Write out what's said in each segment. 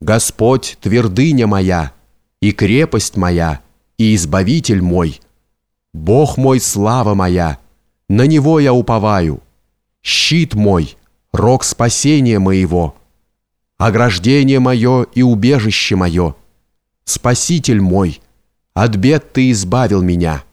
Господь – твердыня моя, и крепость моя, и избавитель мой. Бог мой, слава моя, на Него я уповаю. Щит мой, рог спасения моего, ограждение мое и убежище мое. Спаситель мой, от бед Ты избавил меня».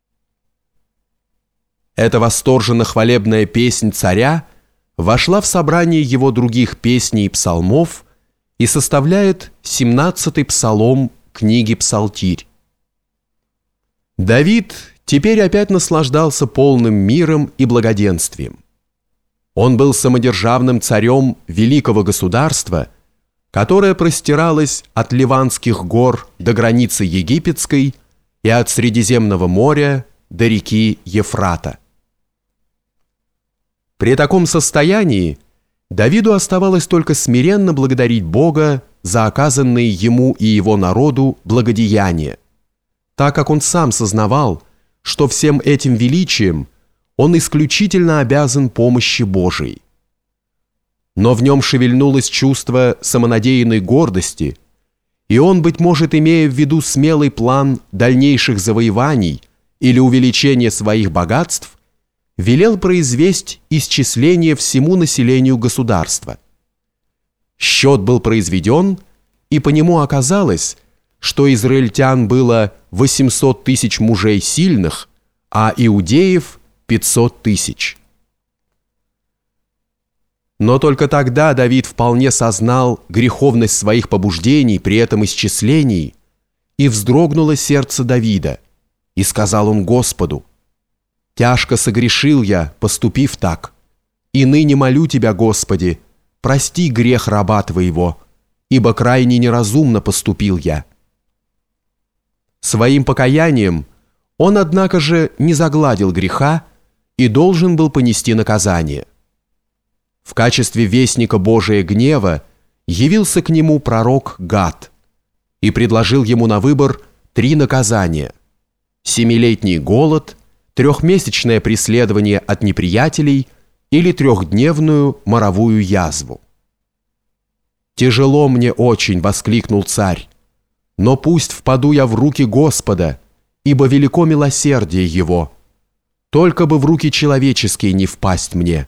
Эта восторженно-хвалебная песнь царя вошла в собрание его других песней и псалмов и составляет 17-й псалом книги «Псалтирь». Давид теперь опять наслаждался полным миром и благоденствием. Он был самодержавным царем великого государства, которое простиралось от Ливанских гор до границы египетской и от Средиземного моря до реки Ефрата. При таком состоянии Давиду оставалось только смиренно благодарить Бога за оказанные ему и его народу благодеяния, так как он сам сознавал, что всем этим величием он исключительно обязан помощи Божией. Но в нем шевельнулось чувство самонадеянной гордости, и он, быть может, имея в виду смелый план дальнейших завоеваний или увеличения своих богатств, велел произвесть исчисление всему населению государства. Счет был произведен, и по нему оказалось, что израильтян было 800 тысяч мужей сильных, а иудеев 500 тысяч. Но только тогда Давид вполне сознал греховность своих побуждений при этом исчислении, и вздрогнуло сердце Давида, и сказал он Господу: «Тяжко согрешил я, поступив так, и ныне молю Тебя, Господи, прости грех раба Твоего, ибо крайне неразумно поступил я». Своим покаянием он, однако же, не загладил греха и должен был понести наказание. В качестве вестника Божия гнева явился к нему пророк Гад и предложил ему на выбор 3 наказания: 7-летний голод, 3-месячное преследование от неприятелей или 3-дневную моровую язву. «Тяжело мне очень», — воскликнул царь, «но пусть впаду я в руки Господа, ибо велико милосердие Его. Только бы в руки человеческие не впасть мне».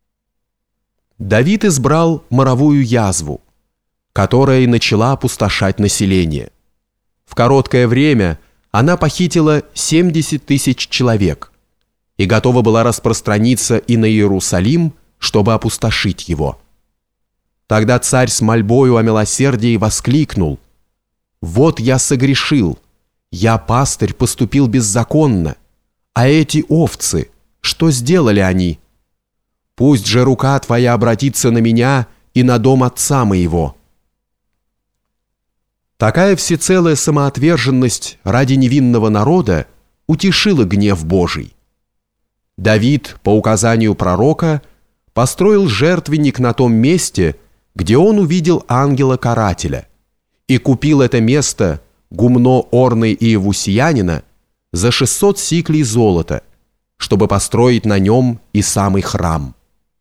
Давид избрал моровую язву, которая и начала опустошать население. В короткое время она похитила 70 тысяч человек и готова была распространиться и на Иерусалим, чтобы опустошить его. Тогда царь с мольбою о милосердии воскликнул: «Вот я согрешил, я, пастырь, поступил беззаконно, а эти овцы, что сделали они? Пусть же рука Твоя обратится на меня и на дом отца моего». Такая всецелая самоотверженность ради невинного народа утешила гнев Божий. Давид, по указанию пророка, построил жертвенник на том месте, где он увидел ангела-карателя, и купил это место, гумно Орны и Иевусиянина, за 600 сиклей золота, чтобы построить на нем и самый храм.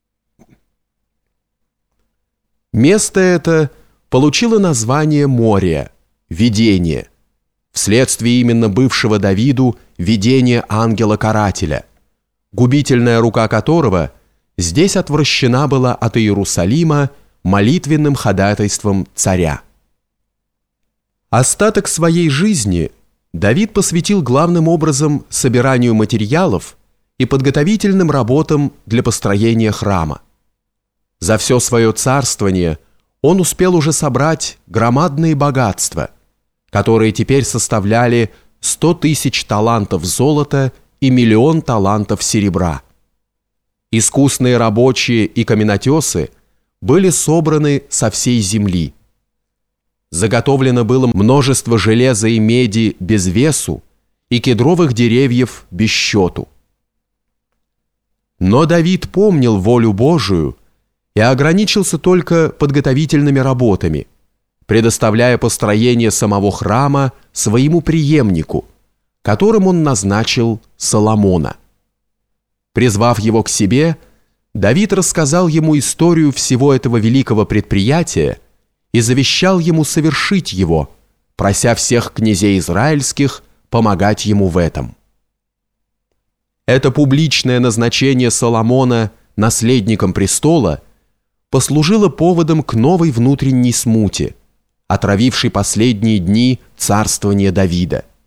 Место это получило название Мория, видение, вследствие именно бывшего Давиду видения ангела-карателя, губительная рука которого здесь отвращена была от Иерусалима молитвенным ходатайством царя. Остаток своей жизни Давид посвятил главным образом собиранию материалов и подготовительным работам для построения храма. За все свое царствование он успел уже собрать громадные богатства, которые теперь составляли 100 тысяч талантов золота и 1 000 000 талантов серебра. Искусные рабочие и каменотесы были собраны со всей земли. Заготовлено было множество железа и меди без весу и кедровых деревьев без счету. Но Давид помнил волю Божию и ограничился только подготовительными работами, предоставляя построение самого храма своему преемнику, которым он назначил Соломона. Призвав его к себе, Давид рассказал ему историю всего этого великого предприятия и завещал ему совершить его, прося всех князей израильских помогать ему в этом. Это публичное назначение Соломона наследником престола послужило поводом к новой внутренней смуте, отравившей последние дни царствования Давида.